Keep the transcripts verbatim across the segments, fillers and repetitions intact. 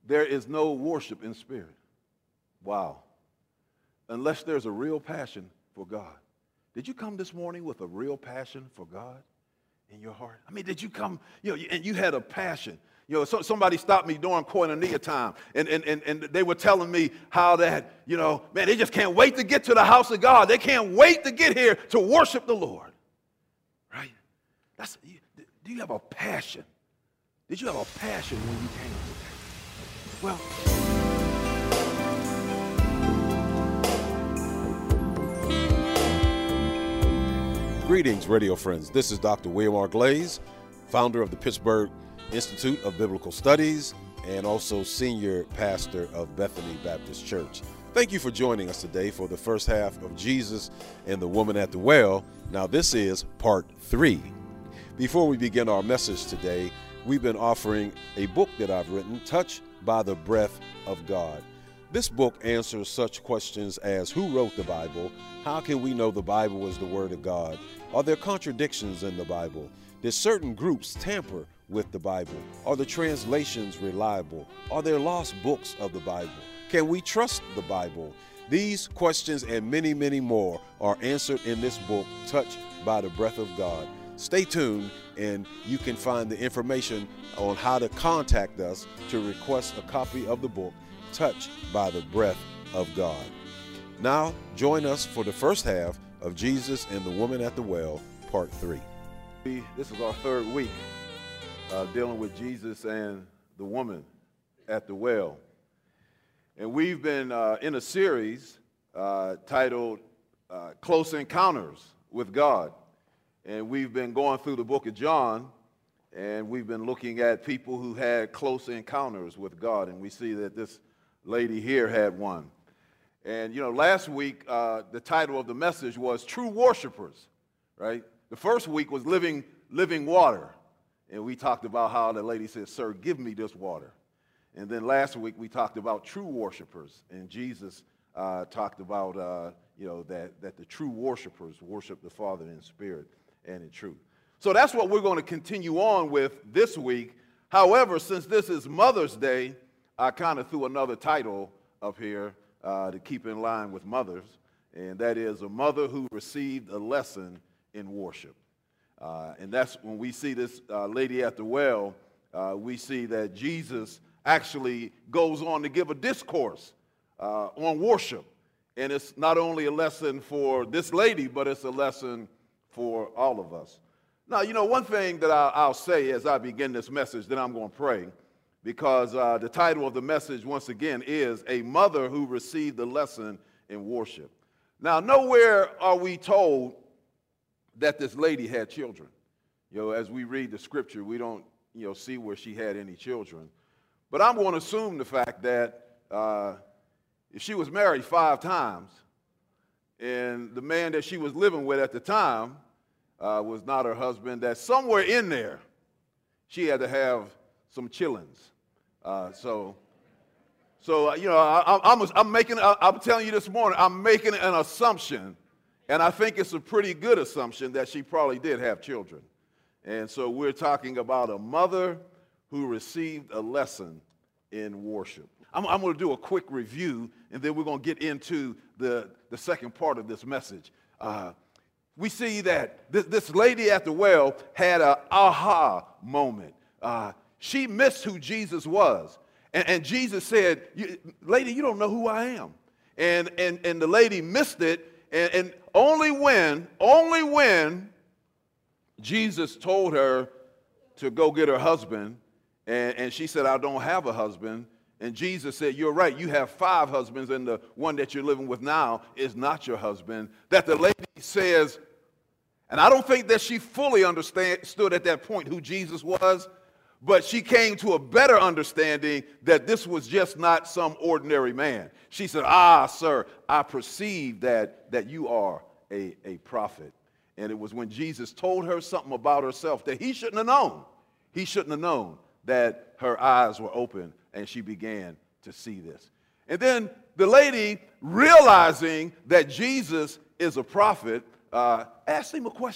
there is no worship in spirit. Wow. Unless there's a real passion for God. Did you come this morning with a real passion for God in your heart? I mean, did you come, you know, and you had a passion? You know, so, somebody stopped me during koinonia time, and, and, and, and they were telling me how that, you know, man, they just can't wait to get to the house of God. They can't wait to get here to worship the Lord. Right? That's, do you have a passion? Did you have a passion when you came today? Well, greetings, radio friends. This is Doctor William R. Glaze, founder of the Pittsburgh Institute of Biblical Studies and also senior pastor of Bethany Baptist Church. Thank you for joining us today for the first half of Jesus and the Woman at the Well. Now, this is part three. Before we begin our message today, we've been offering a book that I've written, Touched by the Breath of God. This book answers such questions as who wrote the Bible? How can we know the Bible is the Word of God? Are there contradictions in the Bible? Did certain groups tamper with the Bible? Are the translations reliable? Are there lost books of the Bible? Can we trust the Bible? These questions and many, many more are answered in this book, Touched by the Breath of God. Stay tuned, and you can find the information on how to contact us to request a copy of the book, Touched by the Breath of God. Now, join us for the first half of Jesus and the Woman at the Well, part three. This is our third week uh, dealing with Jesus and the woman at the well. And we've been uh, in a series uh, titled uh, Close Encounters with God. And we've been going through the book of John, and we've been looking at people who had close encounters with God. And we see that this lady here had one. And, you know, last week, uh, the title of the message was True Worshipers, right? The first week was Living, Living Water. And we talked about how the lady said, "Sir, give me this water." And then last week, we talked about true worshipers. And Jesus uh, talked about, uh, you know, that, that the true worshipers worship the Father in spirit and in truth. So that's what we're going to continue on with this week. However, since this is Mother's Day, I kind of threw another title up here uh, to keep in line with mothers, and that is a mother who received a lesson in worship. Uh, and that's when we see this uh, lady at the well, uh, we see that Jesus actually goes on to give a discourse uh, on worship. And it's not only a lesson for this lady, but it's a lesson for all of us. Now, you know, one thing that I'll, I'll say as I begin this message, then I'm going to pray, because uh, the title of the message, once again, is A Mother Who Received a Lesson in Worship. Now, nowhere are we told that this lady had children. You know, as we read the scripture, we don't, you know, see where she had any children. But I'm going to assume the fact that uh, if she was married five times, and the man that she was living with at the time uh, was not her husband, that somewhere in there, she had to have some chillins. Uh, so, so uh, you know, I, I'm, I'm making, I'm telling you this morning, I'm making an assumption. And I think it's a pretty good assumption that she probably did have children. And so we're talking about a mother who received a lesson in worship. I'm, I'm going to do a quick review, and then we're going to get into the, the second part of this message. Uh, we see that this, this lady at the well had an aha moment. Uh, she missed who Jesus was. And, and Jesus said, "Lady, you don't know who I am." And, and, and the lady missed it. And, and only when, only when Jesus told her to go get her husband, and, and she said, "I don't have a husband." And Jesus said, "You're right, you have five husbands, and the one that you're living with now is not your husband." That the lady says, and I don't think that she fully understood at that point who Jesus was, but she came to a better understanding that this was just not some ordinary man. She said, "Ah, sir, I perceive that, that you are a, a prophet." And it was when Jesus told her something about herself that he shouldn't have known. He shouldn't have known that her eyes were open and she began to see this. And then the lady, realizing that Jesus is a prophet, uh, asked him a question.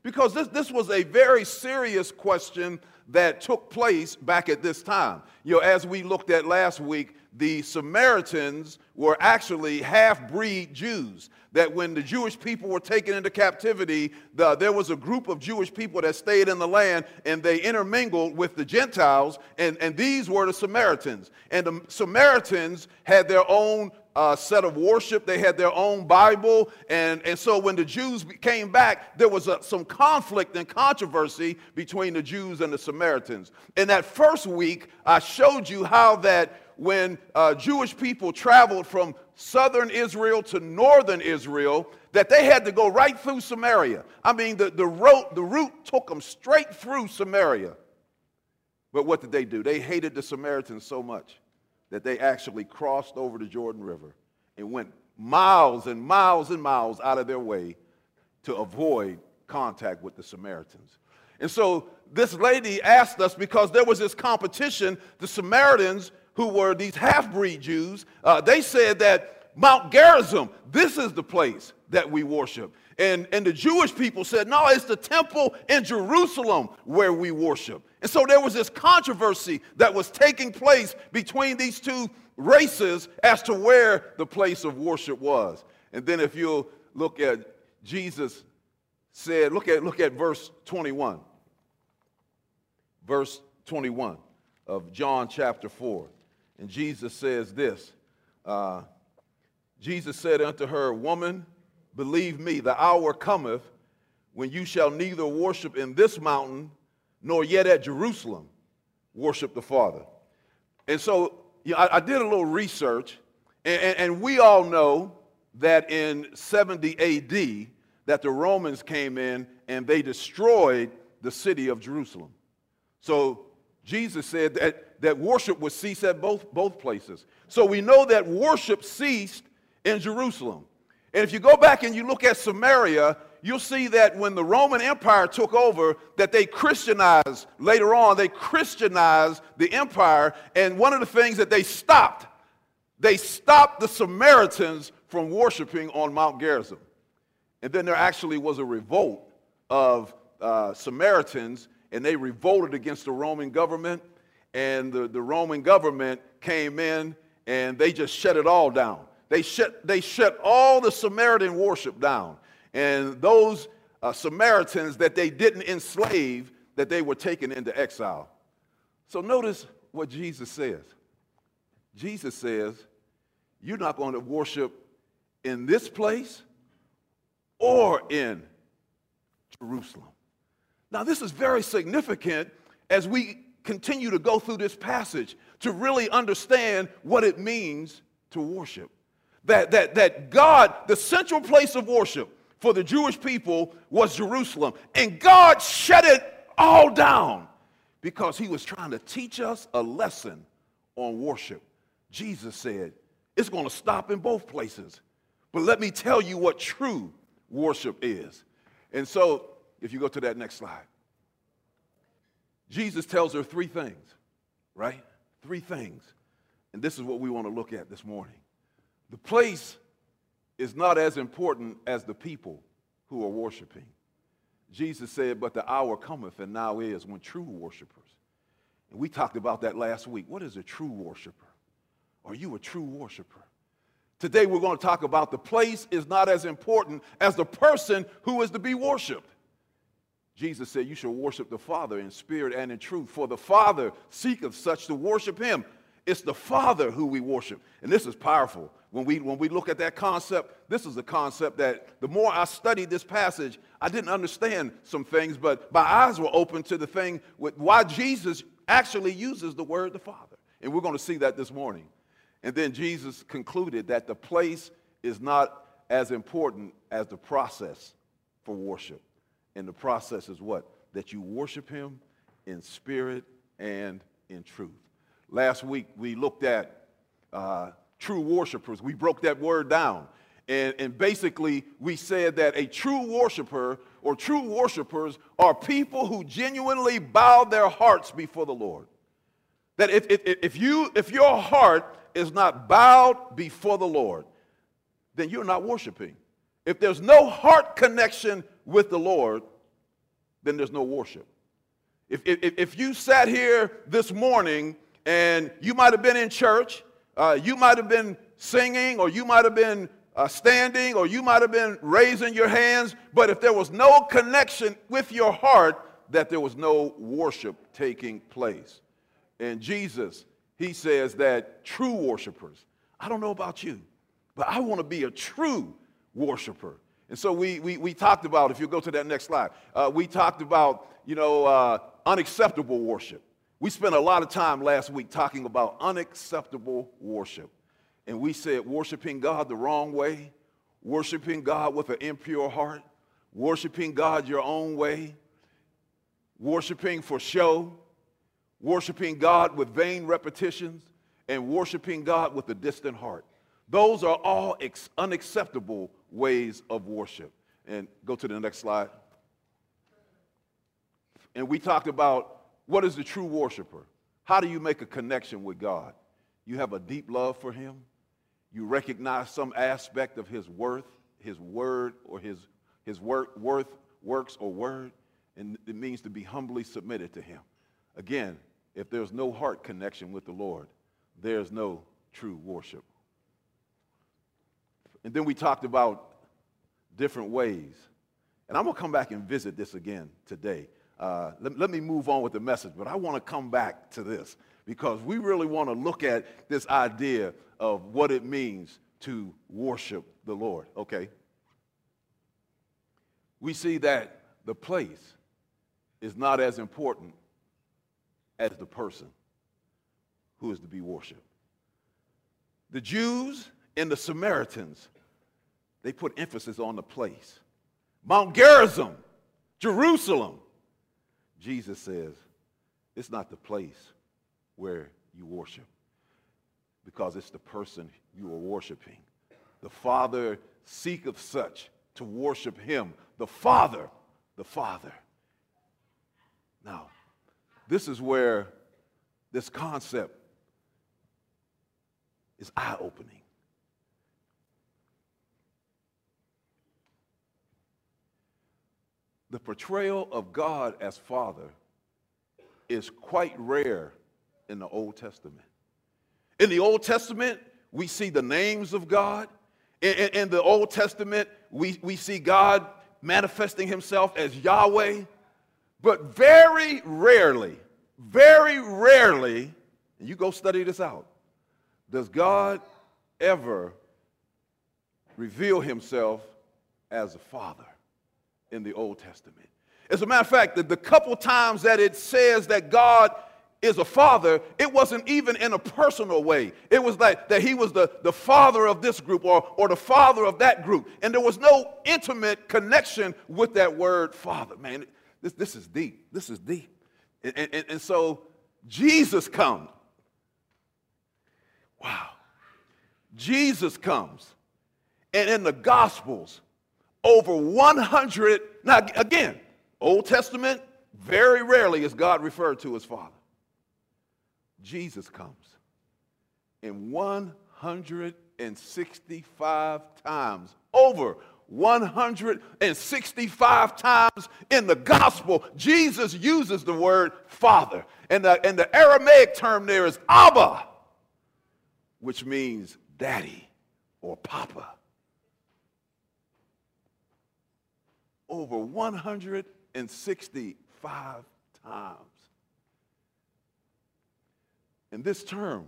Because this, this was a very serious question that took place back at this time. You know, as we looked at last week, the Samaritans were actually half-breed Jews. That when the Jewish people were taken into captivity, the, there was a group of Jewish people that stayed in the land, and they intermingled with the Gentiles, and, and these were the Samaritans. And the Samaritans had their own uh, set of worship. They had their own Bible, and, and so when the Jews came back, there was a, some conflict and controversy between the Jews and the Samaritans. In that first week, I showed you how that when uh, Jewish people traveled from southern Israel to northern Israel, that they had to go right through Samaria. I mean, the, the, road, the route took them straight through Samaria. But what did they do? They hated the Samaritans so much that they actually crossed over the Jordan River and went miles and miles and miles out of their way to avoid contact with the Samaritans. And so this lady asked us, because there was this competition, the Samaritans, who were these half-breed Jews, uh, they said that Mount Gerizim, this is the place that we worship. And, and the Jewish people said, no, it's the temple in Jerusalem where we worship. And so there was this controversy that was taking place between these two races as to where the place of worship was. And then if you'll look at Jesus said, look at, look at verse twenty-one. Verse twenty-one of John chapter four. And Jesus says this, uh, Jesus said unto her, Woman, believe me, the hour cometh when you shall neither worship in this mountain, nor yet at Jerusalem worship the Father. And so you know, I, I did a little research, and, and, and we all know that in seventy A D, that the Romans came in and they destroyed the city of Jerusalem. So Jesus said that, that worship would cease at both, both places. So we know that worship ceased in Jerusalem. And if you go back and you look at Samaria, you'll see that when the Roman Empire took over, that they Christianized, later on, they Christianized the empire. And one of the things that they stopped, they stopped the Samaritans from worshiping on Mount Gerizim. And then there actually was a revolt of uh, Samaritans, and they revolted against the Roman government, and the, the Roman government came in, and they just shut it all down. They shut, they shut all the Samaritan worship down. And those uh, Samaritans that they didn't enslave, that they were taken into exile. So notice what Jesus says. Jesus says, you're not going to worship in this place or in Jerusalem. Now, this is very significant as we continue to go through this passage to really understand what it means to worship. That, that, that God, the central place of worship for the Jewish people was Jerusalem. And God shut it all down because he was trying to teach us a lesson on worship. Jesus said, it's going to stop in both places. But let me tell you what true worship is. And so, if you go to that next slide, Jesus tells her three things, right? Three things. And this is what we want to look at this morning. The place is not as important as the people who are worshiping. Jesus said, but the hour cometh and now is when true worshipers. And we talked about that last week. What is a true worshiper? Are you a true worshiper? Today we're going to talk about the place is not as important as the person who is to be worshiped. Jesus said you should worship the Father in spirit and in truth, for the Father seeketh such to worship him. It's the Father who we worship. And this is powerful. When we, when we look at that concept, this is a concept that the more I studied this passage, I didn't understand some things, but my eyes were open to the thing with why Jesus actually uses the word the Father. And we're going to see that this morning. And then Jesus concluded that the place is not as important as the process for worship. And the process is what? That you worship him in spirit and in truth. Last week, we looked at uh, true worshipers. We broke that word down. And, and basically, we said that a true worshiper or true worshipers are people who genuinely bow their hearts before the Lord. That if, if, if, you, if your heart is not bowed before the Lord, then you're not worshiping. If there's no heart connection with the Lord, then there's no worship. If, if, if you sat here this morning and you might have been in church, uh, you might have been singing, or you might have been uh, standing, or you might have been raising your hands, but if there was no connection with your heart, that there was no worship taking place. And Jesus, he says that true worshipers, I don't know about you, but I want to be a true worshiper. And so we, we, we talked about, if you go to that next slide, uh, we talked about, you know, uh, unacceptable worship. We spent a lot of time last week talking about unacceptable worship. And we said worshiping God the wrong way, worshiping God with an impure heart, worshiping God your own way, worshiping for show, worshiping God with vain repetitions, and worshiping God with a distant heart. Those are all ex- unacceptable ways of worship. And go to the next slide. And we talked about what is the true worshiper? How do you make a connection with God? You have a deep love for him. You recognize some aspect of his worth, his word, or his, his work, worth, works, or word. And it means to be humbly submitted to him. Again, if there's no heart connection with the Lord, there's no true worship. And then we talked about different ways. And I'm going to come back and visit this again today. Uh, let, let me move on with the message, but I want to come back to this because we really want to look at this idea of what it means to worship the Lord, okay? We see that the place is not as important as the person who is to be worshiped. The Jews and the Samaritans, they put emphasis on the place. Mount Gerizim, Jerusalem. Jesus says, it's not the place where you worship, because it's the person you are worshiping. The Father seeketh such to worship him. The Father, the Father. Now, this is where this concept is eye-opening. The portrayal of God as Father is quite rare in the Old Testament. In the Old Testament, we see the names of God. In, in, in the Old Testament, we, we see God manifesting himself as Yahweh. But very rarely, very rarely, and you go study this out, does God ever reveal himself as a father in the Old Testament. As a matter of fact, the, the couple times that it says that God is a father, it wasn't even in a personal way. It was like that he was the, the father of this group or, or the father of that group. And there was no intimate connection with that word father. Man, this, this is deep. This is deep. And, and, and so Jesus comes. Wow. Jesus comes. And in the Gospels, over one hundred, now again, Old Testament, very rarely is God referred to as Father. Jesus comes. And one hundred sixty-five times, over one hundred sixty-five times in the gospel, Jesus uses the word Father. And the, and the Aramaic term there is Abba, which means daddy or papa. Over one hundred sixty-five times. And this term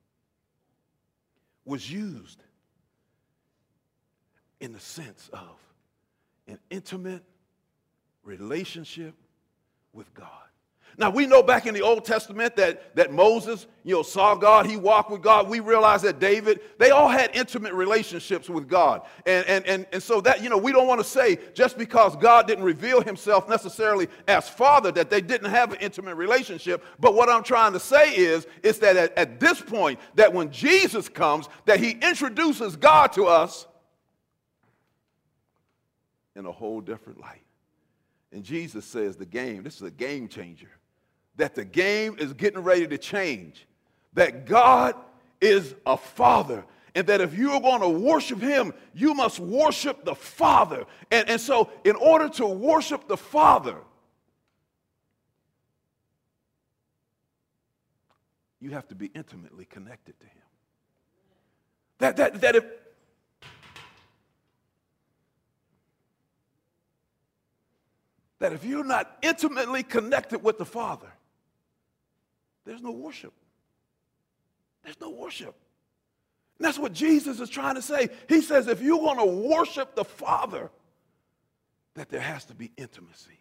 was used in the sense of an intimate relationship with God. Now, we know back in the Old Testament that, that Moses, you know, saw God, he walked with God. We realize that David, they all had intimate relationships with God. And, and, and, and so that, you know, we don't want to say just because God didn't reveal himself necessarily as Father that they didn't have an intimate relationship. But what I'm trying to say is, is that at, at this point, that when Jesus comes, that he introduces God to us in a whole different light. And Jesus says the game, this is a game changer, that the game is getting ready to change, that God is a Father, and that if you are going to worship him, you must worship the Father. And, and so in order to worship the Father, you have to be intimately connected to him. That, that, that if, that if you're not intimately connected with the Father, there's no worship. There's no worship. And that's what Jesus is trying to say. He says if you're going to worship the Father, that there has to be intimacy.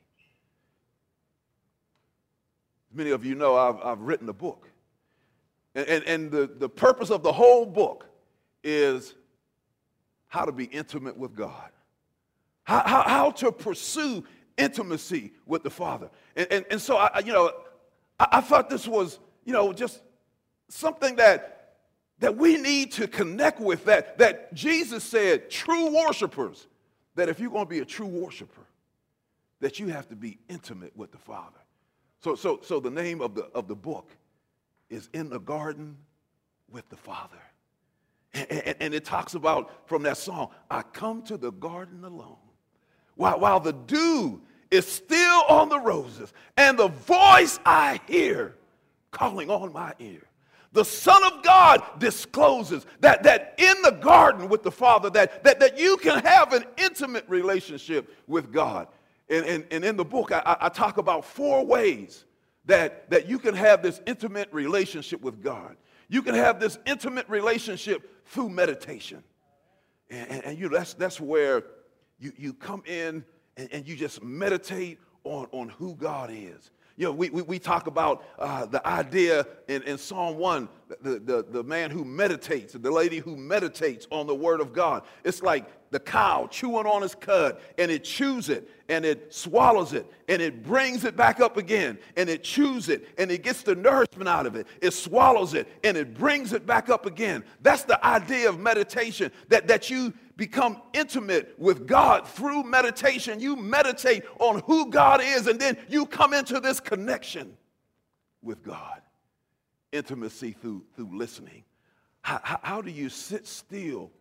Many of you know I've, I've written a book. And, and, and the, the purpose of the whole book is how to be intimate with God. How, how, how to pursue intimacy with the Father. And, and, and so, I, you know, I, I thought this was, you know, just something that, that we need to connect with, that, that Jesus said, true worshipers, that if you're going to be a true worshiper, that you have to be intimate with the Father. So, so, so the name of the, of the book is In the Garden with the Father. And, and, and it talks about, from that song, I come to the garden alone, while, while the dew is still on the roses, and the voice I hear calling on my ear. The Son of God discloses that, that in the garden with the Father, that, that, that you can have an intimate relationship with God. And, and, and in the book, I, I talk about four ways that, that you can have this intimate relationship with God. You can have this intimate relationship through meditation. And, and, and you, that's, that's where you, you come in and, and you just meditate on, on who God is. You know, we, we, we talk about uh, the idea in, in Psalm one, the, the, the man who meditates, the lady who meditates on the word of God. It's like the cow chewing on his cud, and it chews it, and it swallows it, and it brings it back up again, and it chews it, and it gets the nourishment out of it. It swallows it, and it brings it back up again. That's the idea of meditation, that, that you become intimate with God through meditation. You meditate on who God is, and then you come into this connection with God. Intimacy through, through listening. How, how, how do you sit still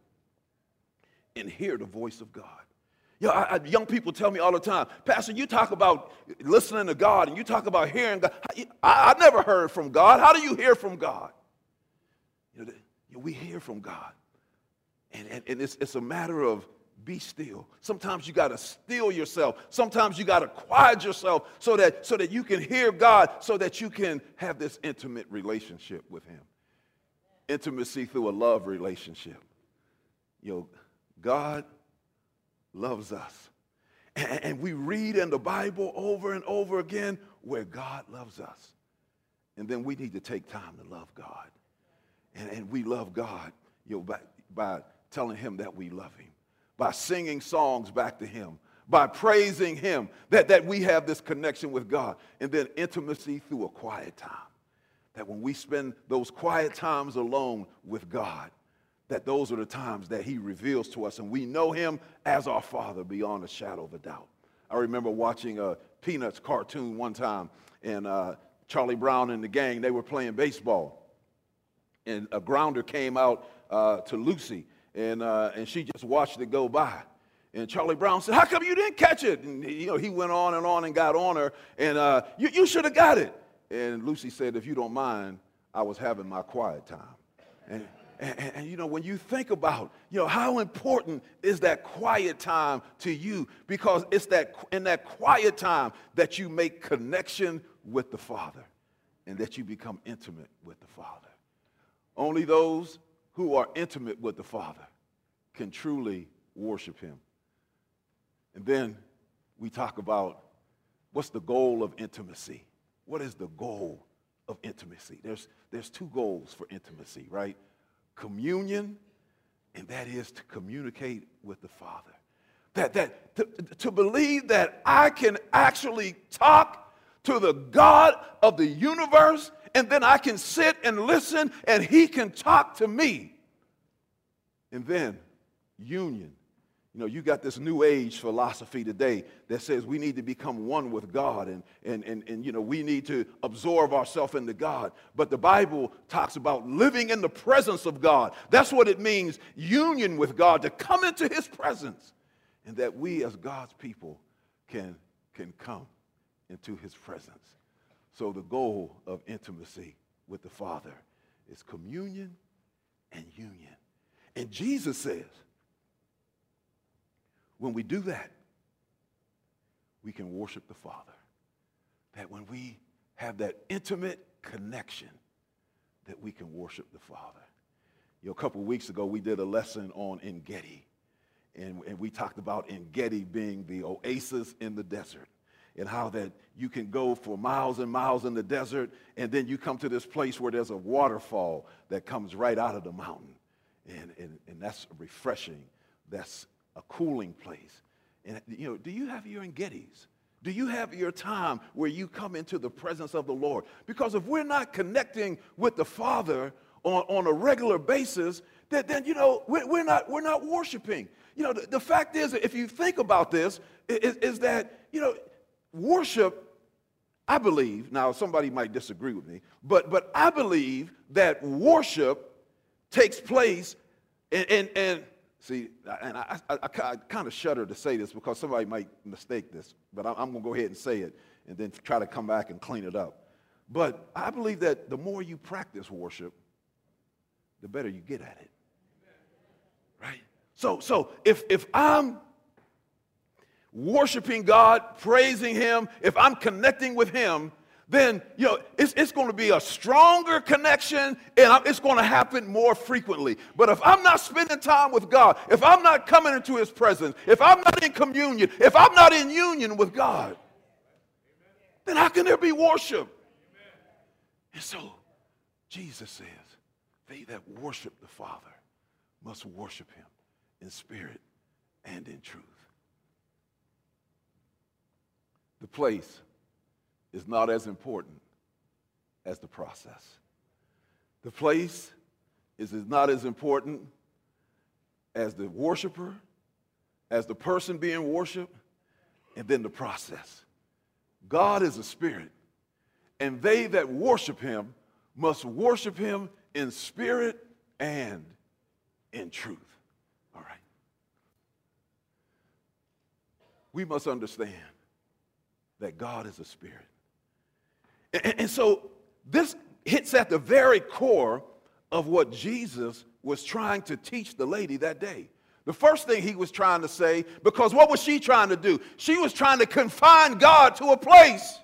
and hear the voice of God? You know, I, I, young people tell me all the time, Pastor, you talk about listening to God and you talk about hearing God. I, I never heard from God. How do you hear from God? You know, the, we hear from God. And, and, and it's, it's a matter of be still. Sometimes you got to still yourself. Sometimes you got to quiet yourself so that, so that you can hear God, so that you can have this intimate relationship with him. Intimacy through a love relationship. You know, God loves us. And, and we read in the Bible over and over again where God loves us. And then we need to take time to love God. And, and we love God, you know, by, by telling him that we love him, by singing songs back to him, by praising him, that, that we have this connection with God. And then intimacy through a quiet time, that when we spend those quiet times alone with God, that those are the times that he reveals to us, and we know him as our Father beyond a shadow of a doubt. I remember watching a Peanuts cartoon one time, and uh, Charlie Brown and the gang, they were playing baseball, and a grounder came out uh, to Lucy, and uh, and she just watched it go by. And Charlie Brown said, how come you didn't catch it? And you know, he went on and on and got on her, and uh, you, you should have got it. And Lucy said, if you don't mind, I was having my quiet time. And, and, and you know, when you think about, you know, how important is that quiet time to you? Because it's that in that quiet time that you make connection with the Father and that you become intimate with the Father. Only those who are intimate with the Father can truly worship him. And then we talk about what's the goal of intimacy. What is the goal of intimacy? There's, there's two goals for intimacy, right? Communion, and that is to communicate with the Father. That, that to, to believe that I can actually talk to the God of the universe, and then I can sit and listen, and he can talk to me. And then union. You know, you got this new age philosophy today that says we need to become one with God, and, and, and, and you know, we need to absorb ourselves into God. But the Bible talks about living in the presence of God. That's what it means, union with God, to come into his presence. And that we as God's people can, can come into his presence. So the goal of intimacy with the Father is communion and union. And Jesus says, when we do that, we can worship the Father. That when we have that intimate connection, that we can worship the Father. You know, a couple of weeks ago, we did a lesson on En-Gedi. And, and we talked about En-Gedi being the oasis in the desert, and how that you can go for miles and miles in the desert, and then you come to this place where there's a waterfall that comes right out of the mountain. And, and, and that's refreshing. That's a cooling place. And, you know, do you have your En-Gedis? Do you have your time where you come into the presence of the Lord? Because if we're not connecting with the Father on, on a regular basis, then, then you know, we're, we're, not, we're not worshiping. You know, the, the fact is, if you think about this, is, is that, you know, worship, I believe, now somebody might disagree with me, but, but I believe that worship takes place, and, and, and see, and I, I, I, I kind of shudder to say this because somebody might mistake this, but I'm, I'm going to go ahead and say it and then try to come back and clean it up. But I believe that the more you practice worship, the better you get at it. Right? So, so if, if I'm worshiping God, praising him, if I'm connecting with him, then, you know, it's, it's going to be a stronger connection, and I'm, it's going to happen more frequently. But if I'm not spending time with God, if I'm not coming into his presence, if I'm not in communion, if I'm not in union with God, then how can there be worship? And so Jesus says, they that worship the Father must worship him in spirit and in truth. The place is not as important as the process. The place is, is not as important as the worshiper, as the person being worshiped, and then the process. God is a spirit, and they that worship him must worship him in spirit and in truth. All right. We must understand that God is a spirit. And, and so this hits at the very core of what Jesus was trying to teach the lady that day. The first thing he was trying to say, because what was she trying to do? She was trying to confine God to a place.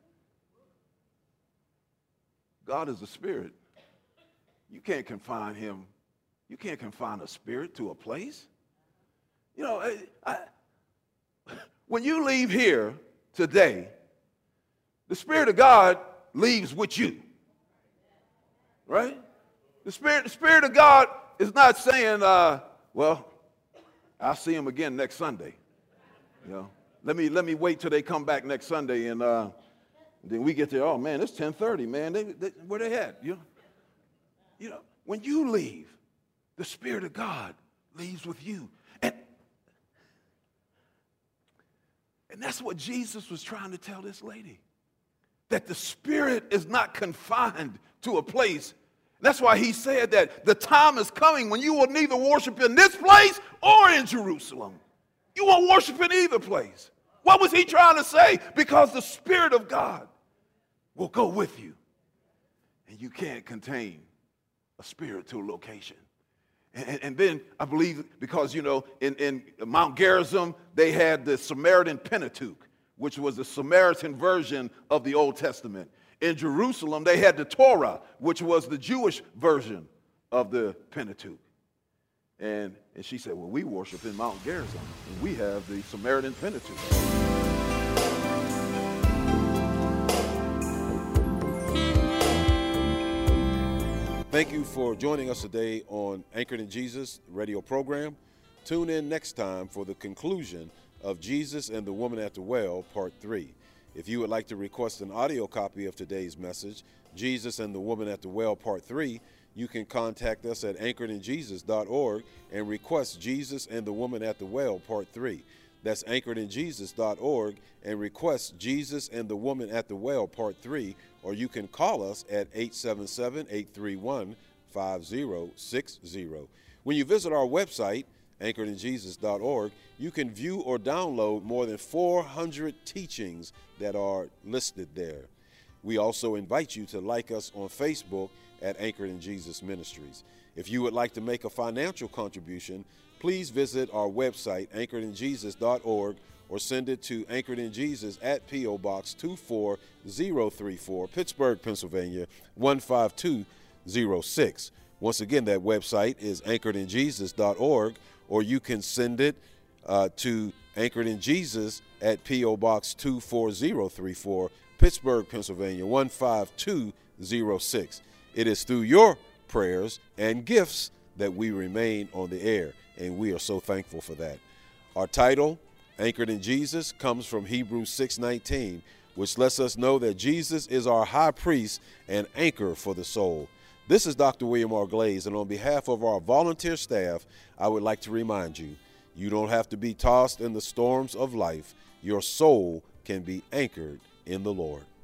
God is a spirit. You can't confine him. You can't confine a spirit to a place. You know, I, I, when you leave here today, the Spirit of God leaves with you, right? The Spirit, the Spirit of God is not saying, uh, well, I'll see him again next Sunday. You know, let me let me wait till they come back next Sunday, and uh, then we get there. Oh man, it's ten thirty, man. They, they, where they at? You know, you know, when you leave, the Spirit of God leaves with you, and and that's what Jesus was trying to tell this lady. That the Spirit is not confined to a place. That's why he said that the time is coming when you will neither worship in this place or in Jerusalem. You won't worship in either place. What was he trying to say? Because the Spirit of God will go with you. And you can't contain a spiritual location. And, and then I believe because, you know, in, in Mount Gerizim, they had the Samaritan Pentateuch, which was the Samaritan version of the Old Testament. In Jerusalem, they had the Torah, which was the Jewish version of the Pentateuch. And, and she said, well, we worship in Mount Gerizim, and we have the Samaritan Pentateuch. Thank you for joining us today on Anchored in Jesus radio program. Tune in next time for the conclusion of Jesus and the Woman at the Well, Part three. If you would like to request an audio copy of today's message, Jesus and the Woman at the Well, Part three, you can contact us at anchored in jesus dot org and request Jesus and the Woman at the Well, Part three. That's anchored in jesus dot org and request Jesus and the Woman at the Well, Part three, or you can call us at eight seven seven, eight three one, five zero six zero. When you visit our website, anchored in jesus dot org, you can view or download more than four hundred teachings that are listed there. We also invite you to like us on Facebook at Anchored in Jesus Ministries. If you would like to make a financial contribution, please visit our website, anchored in jesus dot org, or send it to Anchored in Jesus at P O. Box two four zero three four, Pittsburgh, Pennsylvania, one five two zero six. Once again, that website is anchored in jesus dot org, or you can send it uh, to Anchored in Jesus at P O. Box two four zero three four, Pittsburgh, Pennsylvania, one five two zero six. It is through your prayers and gifts that we remain on the air, and we are so thankful for that. Our title, Anchored in Jesus, comes from Hebrews six nineteen, which lets us know that Jesus is our high priest and anchor for the soul. This is Doctor William R. Glaze, and on behalf of our volunteer staff, I would like to remind you, you don't have to be tossed in the storms of life. Your soul can be anchored in the Lord.